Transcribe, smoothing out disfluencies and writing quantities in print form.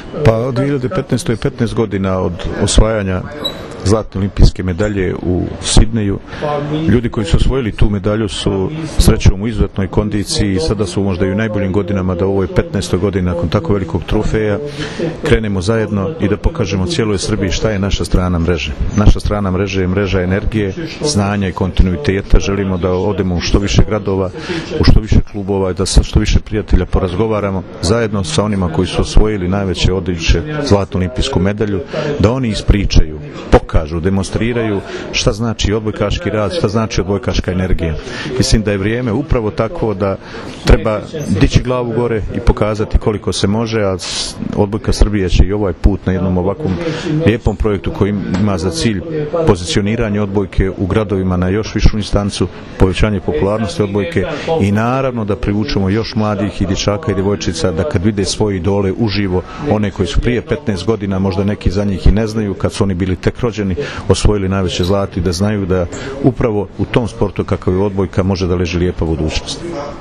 Pa od 2015. je 15 godina od osvajanja zlatne olimpijske medalje u Sidneju. Ljudi koji su osvojili tu medalju su srećom u izuzetnoj kondiciji i sada su možda i u najboljim godinama da u ovoj 15. godini nakon tako velikog trofeja krenemo zajedno i da pokažemo cijeloj Srbiji šta je naša strana mreže. Naša strana mreže je mreža energije, znanja i kontinuiteta. Želimo da odemo u što više gradova, u što više klubova i da sa što više prijatelja porazgovaramo zajedno sa onima koji su osvojili najveće odličje zlatnu olimpijsku medalju, da oni ispričaju, pokažu, demonstriraju šta znači odbojkaški rad, šta znači odbojkaška energija. Mislim da je vrijeme upravo takvo da treba dići glavu gore i pokazati koliko se može, a Odbojka Srbije će i ovaj put na jednom ovakvom lijepom projektu koji ima za cilj pozicioniranje odbojke u gradovima na još višu instancu, povećanje popularnosti odbojke i naravno da privučemo još mladih i dječaka i djevojčica da kad vide svoje idole uživo, one koji su prije 15 godina, možda neki za njih i ne znaju, kad su oni bili tek rođeni, osvojili najveće zlato i da znaju da upravo u tom sportu kakav je odbojka može da leži lijepa budućnost.